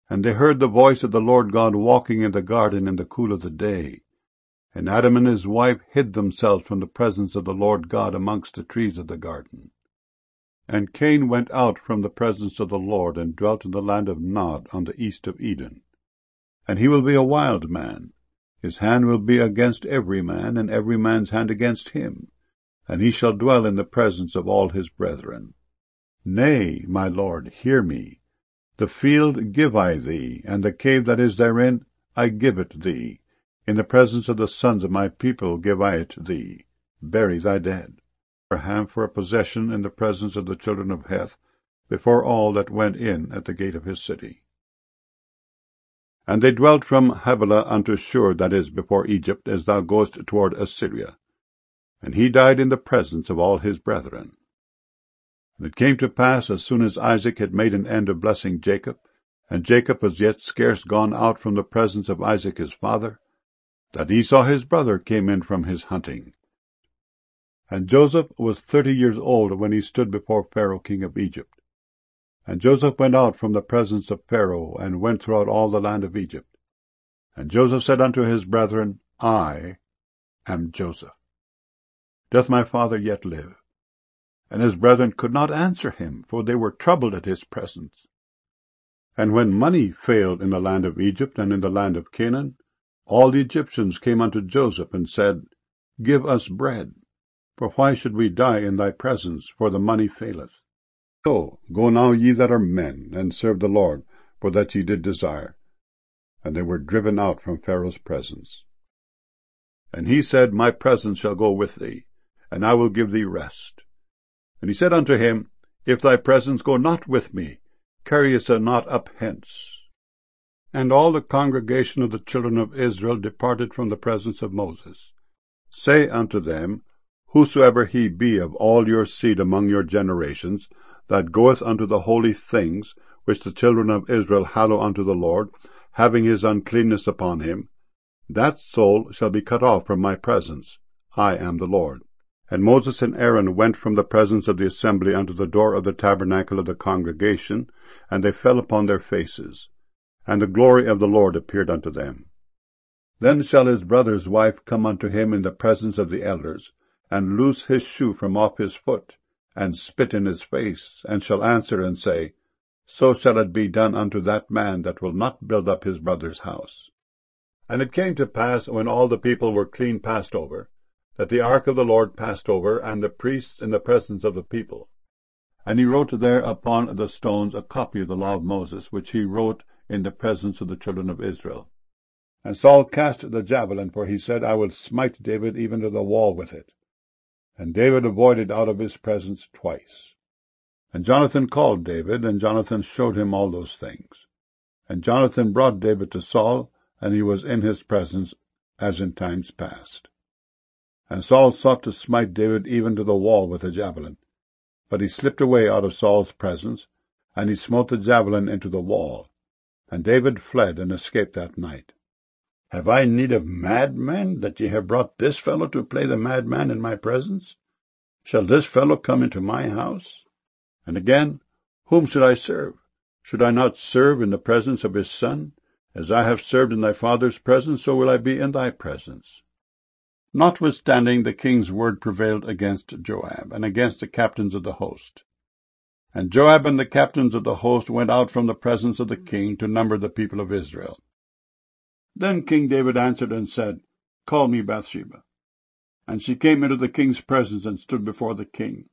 And they heard the voice of the Lord God walking in the garden in the cool of the day. And Adam and his wife hid themselves from the presence of the Lord God amongst the trees of the garden. And Cain went out from the presence of the Lord, and dwelt in the land of Nod on the east of Eden. And he will be a wild man. His hand will be against every man, and every man's hand against him. And he shall dwell in the presence of all his brethren. Nay, my Lord, hear me. The field give I thee, and the cave that is therein, I give it thee. In the presence of the sons of my people give I it thee. Bury thy dead. Abraham for a possession in the presence of the children of Heth, before all that went in at the gate of his city. And they dwelt from Havilah unto Shur, that is before Egypt, as thou goest toward Assyria. And he died in the presence of all his brethren. And it came to pass, as soon as Isaac had made an end of blessing Jacob, and Jacob was yet scarce gone out from the presence of Isaac his father, that Esau his brother came in from his hunting. And Joseph was 30 years old when he stood before Pharaoh king of Egypt. And Joseph went out from the presence of Pharaoh, and went throughout all the land of Egypt. And Joseph said unto his brethren, I am Joseph. Doth my father yet live? And his brethren could not answer him, for they were troubled at his presence. And when money failed in the land of Egypt and in the land of Canaan, all the Egyptians came unto Joseph, and said, Give us bread. For why should we die in thy presence, for the money faileth? So go now ye that are men, and serve the Lord, for that ye did desire. And they were driven out from Pharaoh's presence. And he said, My presence shall go with thee, and I will give thee rest. And he said unto him, If thy presence go not with me, carry us not up hence. And all the congregation of the children of Israel departed from the presence of Moses. Say unto them, Whosoever he be of all your seed among your generations, that goeth unto the holy things, which the children of Israel hallow unto the Lord, having his uncleanness upon him, that soul shall be cut off from my presence. I am the Lord. And Moses and Aaron went from the presence of the assembly unto the door of the tabernacle of the congregation, and they fell upon their faces. And the glory of the Lord appeared unto them. Then shall his brother's wife come unto him in the presence of the elders, and loose his shoe from off his foot, and spit in his face, and shall answer and say, So shall it be done unto that man that will not build up his brother's house. And it came to pass, when all the people were clean passed over, that the ark of the Lord passed over, and the priests in the presence of the people. And he wrote there upon the stones a copy of the law of Moses, which he wrote in the presence of the children of Israel. And Saul cast the javelin, for he said, I will smite David even to the wall with it. And David avoided out of his presence twice. And Jonathan called David, and Jonathan showed him all those things. And Jonathan brought David to Saul, and he was in his presence, as in times past. And Saul sought to smite David even to the wall with a javelin. But he slipped away out of Saul's presence, and he smote the javelin into the wall. And David fled and escaped that night. Have I need of madmen, that ye have brought this fellow to play the madman in my presence? Shall this fellow come into my house? And again, whom should I serve? Should I not serve in the presence of his son? As I have served in thy father's presence, so will I be in thy presence. Notwithstanding, the king's word prevailed against Joab, and against the captains of the host. And Joab and the captains of the host went out from the presence of the king to number the people of Israel. Then King David answered and said, Call me Bathsheba. And she came into the king's presence and stood before the king.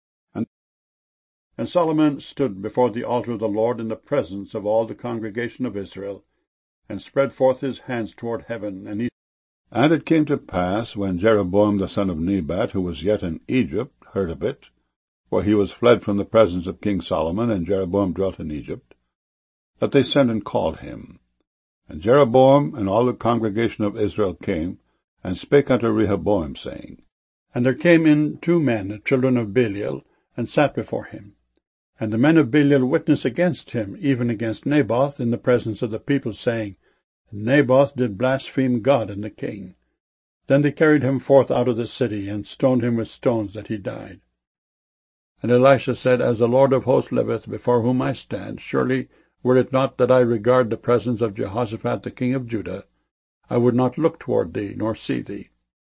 And Solomon stood before the altar of the Lord in the presence of all the congregation of Israel, and spread forth his hands toward heaven. And it came to pass, when Jeroboam the son of Nebat, who was yet in Egypt, heard of it, for he was fled from the presence of King Solomon, and Jeroboam dwelt in Egypt, that they sent and called him. And Jeroboam and all the congregation of Israel came, and spake unto Rehoboam, saying, And there came in 2 men, the children of Belial, and sat before him. And the men of Belial witnessed against him, even against Naboth, in the presence of the people, saying, Naboth did blaspheme God and the king. Then they carried him forth out of the city, and stoned him with stones, that he died. And Elisha said, As the Lord of hosts liveth, before whom I stand, surely Were it not that I regard the presence of Jehoshaphat the king of Judah, I would not look toward thee, nor see thee.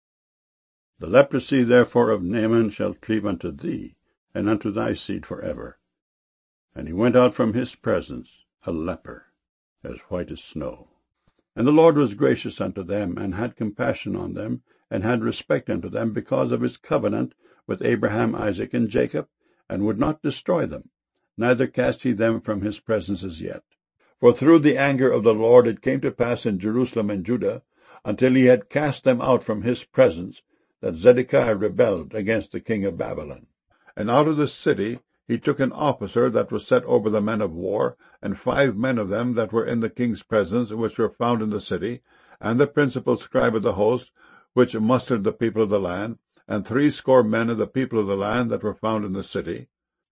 The leprosy therefore of Naaman shall cleave unto thee, and unto thy seed forever. And he went out from his presence, a leper, as white as snow. And the Lord was gracious unto them, and had compassion on them, and had respect unto them, because of his covenant with Abraham, Isaac, and Jacob, and would not destroy them, neither cast he them from his presence as yet. For through the anger of the Lord it came to pass in Jerusalem and Judah, until he had cast them out from his presence, that Zedekiah rebelled against the king of Babylon. And out of the city he took an officer that was set over the men of war, and 5 men of them that were in the king's presence, which were found in the city, and the principal scribe of the host, which mustered the people of the land, and 60 men of the people of the land that were found in the city.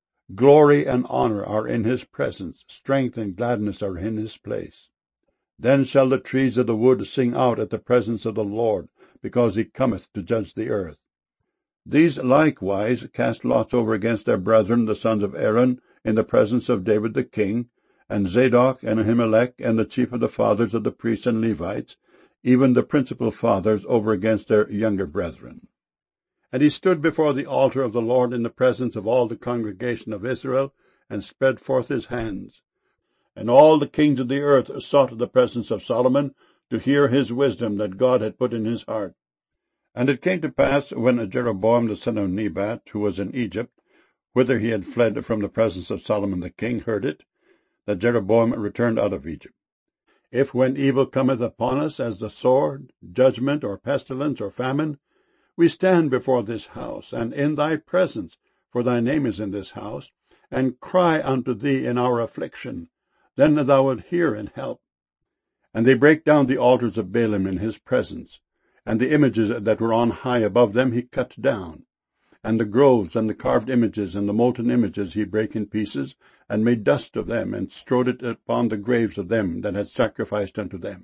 Glory and honor are in his presence, strength and gladness are in his place. Then shall the trees of the wood sing out at the presence of the Lord, because he cometh to judge the earth. These likewise cast lots over against their brethren, the sons of Aaron, in the presence of David the king, and Zadok and Ahimelech, and the chief of the fathers of the priests and Levites, even the principal fathers, over against their younger brethren. And he stood before the altar of the Lord in the presence of all the congregation of Israel, and spread forth his hands. And all the kings of the earth sought the presence of Solomon, to hear his wisdom that God had put in his heart. And it came to pass, when Jeroboam the son of Nebat, who was in Egypt, whither he had fled from the presence of Solomon the king, heard it, that Jeroboam returned out of Egypt. If when evil cometh upon us, as the sword, judgment, or pestilence, or famine, we stand before this house, and in thy presence, for thy name is in this house, and cry unto thee in our affliction, then thou wilt hear and help. And they brake down the altars of Baalim in his presence, and the images that were on high above them he cut down. And the groves, and the carved images, and the molten images he brake in pieces, and made dust of them, and strowed it upon the graves of them that had sacrificed unto them.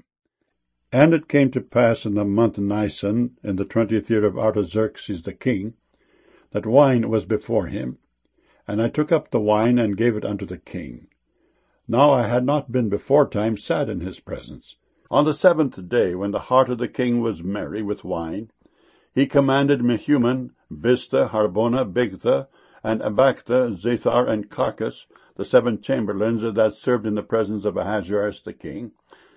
And it came to pass in the month Nisan, in the 20th year of Artaxerxes the king, that wine was before him. And I took up the wine, and gave it unto the king. Now I had not been beforetime sad in his presence. On the 7th day, when the heart of the king was merry with wine, he commanded Mehuman, Biztha, Harbona, Bigtha, and Abagtha, Zethar, and Carcas, the 7 chamberlains that served in the presence of Ahasuerus the king.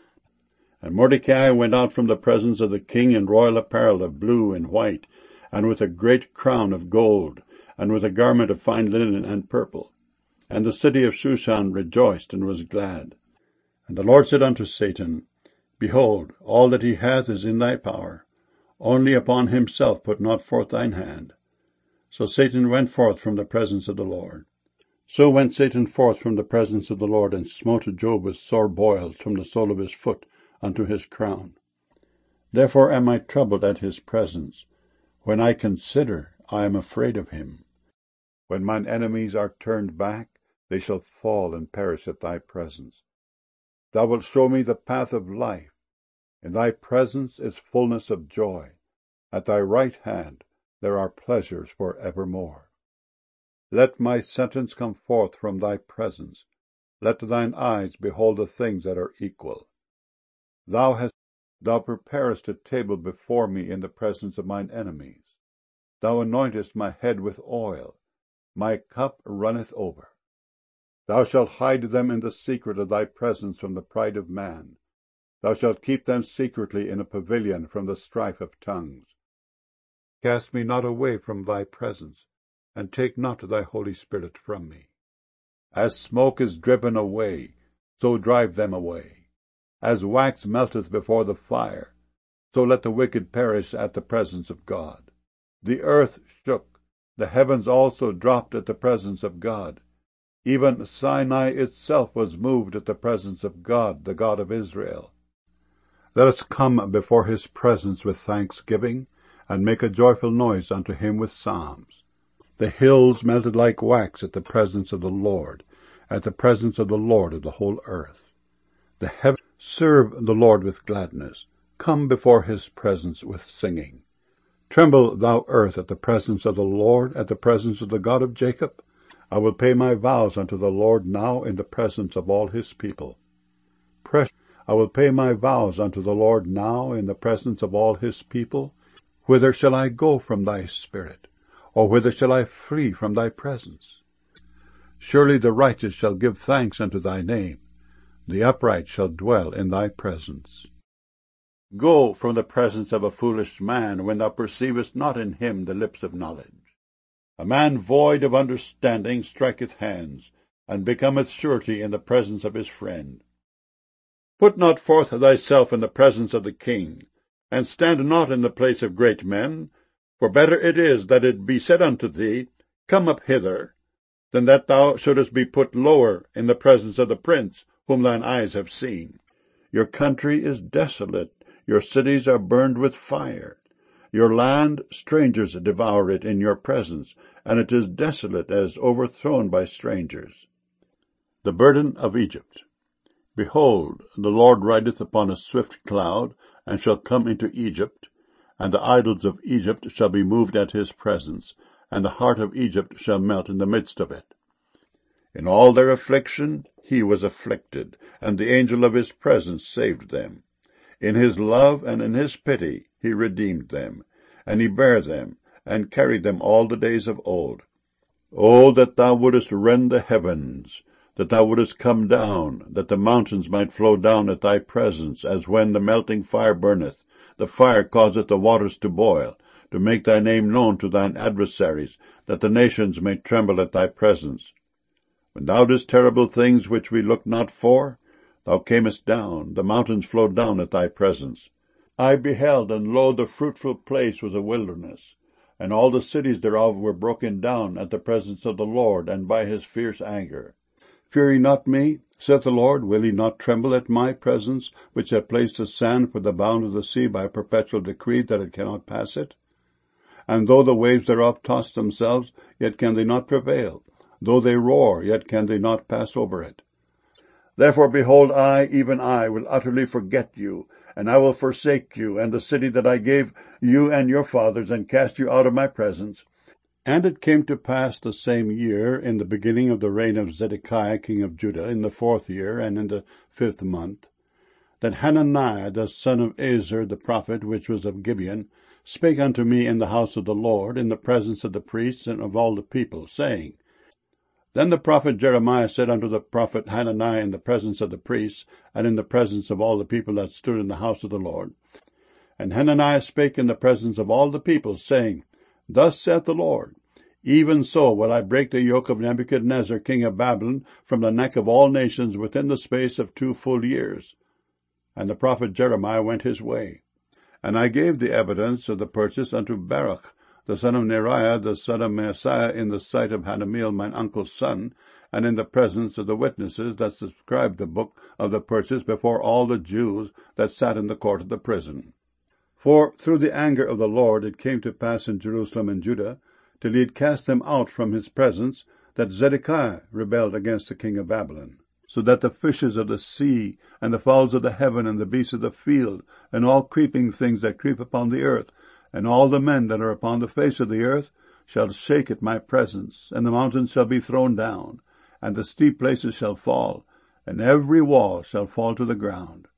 And Mordecai went out from the presence of the king in royal apparel of blue and white, and with a great crown of gold, and with a garment of fine linen and purple. And the city of Shushan rejoiced and was glad. And the Lord said unto Satan, Behold, all that he hath is in thy power. Only upon himself put not forth thine hand. So Satan went forth from the presence of the Lord. So went Satan forth from the presence of the Lord, and smote Job with sore boils from the sole of his foot unto his crown. Therefore am I troubled at his presence. When I consider, I am afraid of him. When mine enemies are turned back, they shall fall and perish at thy presence. Thou wilt show me the path of life. In thy presence is fullness of joy. At thy right hand there are pleasures for evermore. Let my sentence come forth from thy presence. Let thine eyes behold the things that are equal. Thou preparest a table before me in the presence of mine enemies. Thou anointest my head with oil. My cup runneth over. Thou shalt hide them in the secret of thy presence from the pride of man. Thou shalt keep them secretly in a pavilion from the strife of tongues. Cast me not away from thy presence, and take not thy Holy Spirit from me. As smoke is driven away, so drive them away. As wax melteth before the fire, so let the wicked perish at the presence of God. The earth shook, the heavens also dropped at the presence of God. Even Sinai itself was moved at the presence of God, the God of Israel. Let us come before his presence with thanksgiving, and make a joyful noise unto him with psalms. The hills melted like wax at the presence of the Lord, at the presence of the Lord of the whole earth. The heavens serve the Lord with gladness. Come before his presence with singing. Tremble, thou earth, at the presence of the Lord, at the presence of the God of Jacob. I will pay my vows unto the Lord now in the presence of all his people. I will pay my vows unto the Lord now in the presence of all his people. Whither shall I go from thy spirit? Or whither shall I flee from thy presence? Surely the righteous shall give thanks unto thy name. The upright shall dwell in thy presence. Go from the presence of a foolish man, when thou perceivest not in him the lips of knowledge. A man void of understanding striketh hands, and becometh surety in the presence of his friend. Put not forth thyself in the presence of the king, and stand not in the place of great men, for better it is that it be said unto thee, Come up hither, than that thou shouldest be put lower in the presence of the prince, whom thine eyes have seen. Your country is desolate, your cities are burned with fire. Your land, strangers devour it in your presence, and it is desolate as overthrown by strangers. The burden of Egypt. Behold, the Lord rideth upon a swift cloud, and shall come into Egypt, and the idols of Egypt shall be moved at his presence, and the heart of Egypt shall melt in the midst of it. In all their affliction he was afflicted, and the angel of his presence saved them. In his love and in his pity he redeemed them, and he bare them, and carried them all the days of old. O that thou wouldest rend the heavens, that thou wouldest come down, that the mountains might flow down at thy presence, as when the melting fire burneth, the fire causeth the waters to boil, to make thy name known to thine adversaries, that the nations may tremble at thy presence. When thou didst terrible things which we looked not for, thou camest down, the mountains flowed down at thy presence. I beheld, and lo, the fruitful place was a wilderness, and all the cities thereof were broken down at the presence of the Lord, and by his fierce anger. Fear ye not me, saith the Lord, will ye not tremble at my presence, which have placed the sand for the bound of the sea by a perpetual decree that it cannot pass it? And though the waves thereof toss themselves, yet can they not prevail. Though they roar, yet can they not pass over it. Therefore, behold, I, even I, will utterly forget you, and I will forsake you, and the city that I gave you and your fathers, and cast you out of my presence. And it came to pass the same year, in the beginning of the reign of Zedekiah king of Judah, in the 4th year, and in the 5th month, that Hananiah the son of Ezer the prophet, which was of Gibeon, spake unto me in the house of the Lord, in the presence of the priests and of all the people, saying, Then the prophet Jeremiah said unto the prophet Hananiah in the presence of the priests, and in the presence of all the people that stood in the house of the Lord. And Hananiah spake in the presence of all the people, saying, Thus saith the Lord, Even so will I break the yoke of Nebuchadnezzar king of Babylon from the neck of all nations within the space of 2 full years. And the prophet Jeremiah went his way. And I gave the evidence of the purchase unto Baruch, the son of Neriah, the son of Maaseiah, in the sight of Hanameel, mine uncle's son, and in the presence of the witnesses that subscribed the book of the purchase before all the Jews that sat in the court of the prison. For through the anger of the Lord it came to pass in Jerusalem and Judah, till he had cast them out from his presence, that Zedekiah rebelled against the king of Babylon, so that the fishes of the sea, and the fowls of the heaven, and the beasts of the field, and all creeping things that creep upon the earth, and all the men that are upon the face of the earth, shall shake at my presence, and the mountains shall be thrown down, and the steep places shall fall, and every wall shall fall to the ground.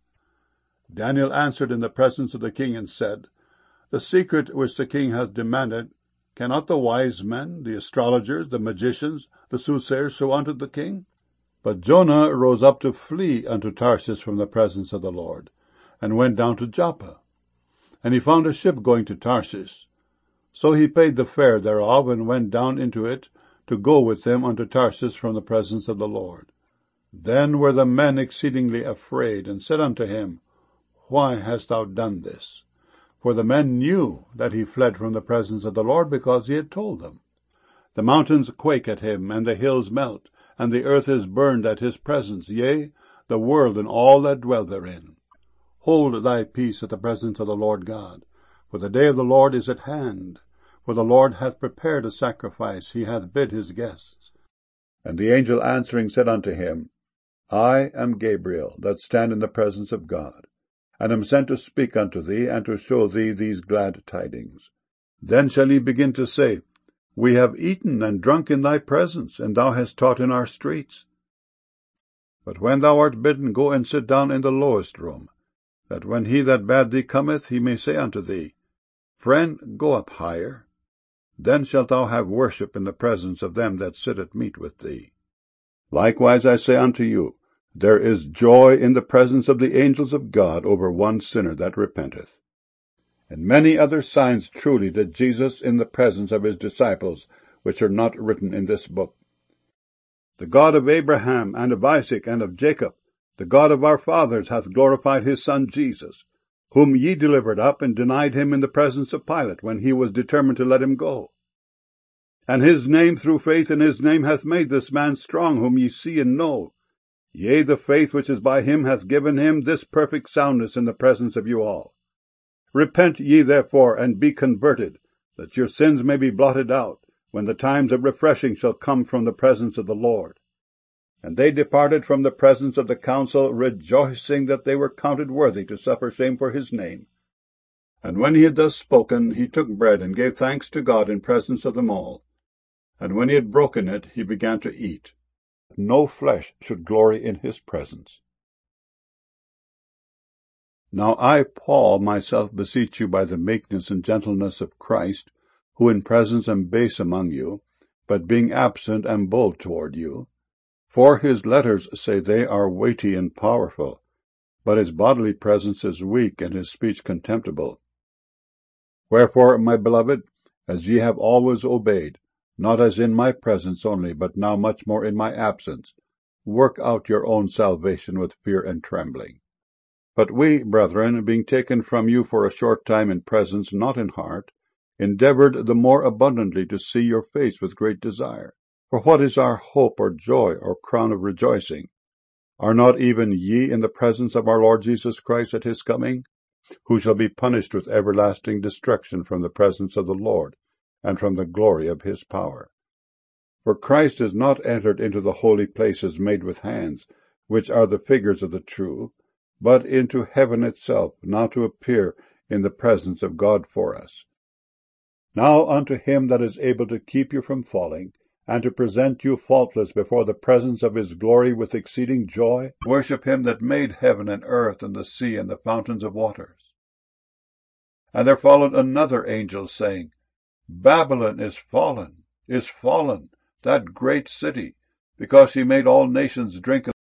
Daniel answered in the presence of the king, and said, The secret which the king hath demanded, cannot the wise men, the astrologers, the magicians, the soothsayers show unto the king? But Jonah rose up to flee unto Tarshish from the presence of the Lord, and went down to Joppa. And he found a ship going to Tarshish. So he paid the fare thereof, and went down into it, to go with them unto Tarshish from the presence of the Lord. Then were the men exceedingly afraid, and said unto him, Why hast thou done this? For the men knew that he fled from the presence of the Lord, because he had told them. The mountains quake at him, and the hills melt, and the earth is burned at his presence, yea, the world and all that dwell therein. Hold thy peace at the presence of the Lord God, for the day of the Lord is at hand. For the Lord hath prepared a sacrifice, he hath bid his guests. And the angel answering said unto him, I am Gabriel, that stand in the presence of God, and am sent to speak unto thee, and to show thee these glad tidings. Then shall he begin to say, We have eaten and drunk in thy presence, and thou hast taught in our streets. But when thou art bidden, go and sit down in the lowest room, that when he that bade thee cometh, he may say unto thee, Friend, go up higher. Then shalt thou have worship in the presence of them that sit at meat with thee. Likewise I say unto you, there is joy in the presence of the angels of God over one sinner that repenteth. And many other signs truly did Jesus in the presence of his disciples, which are not written in this book. The God of Abraham, and of Isaac, and of Jacob, the God of our fathers, hath glorified his Son Jesus, whom ye delivered up, and denied him in the presence of Pilate, when he was determined to let him go. And his name, through faith in his name, hath made this man strong, whom ye see and know. Yea, the faith which is by him hath given him this perfect soundness in the presence of you all. Repent ye therefore, and be converted, that your sins may be blotted out, when the times of refreshing shall come from the presence of the Lord. And they departed from the presence of the council, rejoicing that they were counted worthy to suffer shame for his name. And when he had thus spoken, he took bread, and gave thanks to God in presence of them all. And when he had broken it, he began to eat. No flesh should glory in his presence. Now I, Paul, myself beseech you by the meekness and gentleness of Christ, who in presence am base among you, but being absent am bold toward you. For his letters say they are weighty and powerful, but his bodily presence is weak, and his speech contemptible. Wherefore, my beloved, as ye have always obeyed, not as in my presence only, but now much more in my absence, work out your own salvation with fear and trembling. But we, brethren, being taken from you for a short time in presence, not in heart, endeavored the more abundantly to see your face with great desire. For what is our hope or joy or crown of rejoicing? Are not even ye in the presence of our Lord Jesus Christ at his coming? Who shall be punished with everlasting destruction from the presence of the Lord, and from the glory of his power. For Christ is not entered into the holy places made with hands, which are the figures of the true, but into heaven itself, now to appear in the presence of God for us. Now unto him that is able to keep you from falling, and to present you faultless before the presence of his glory with exceeding joy, worship him that made heaven and earth and the sea and the fountains of waters. And there followed another angel, saying, Babylon is fallen, that great city, because she made all nations drink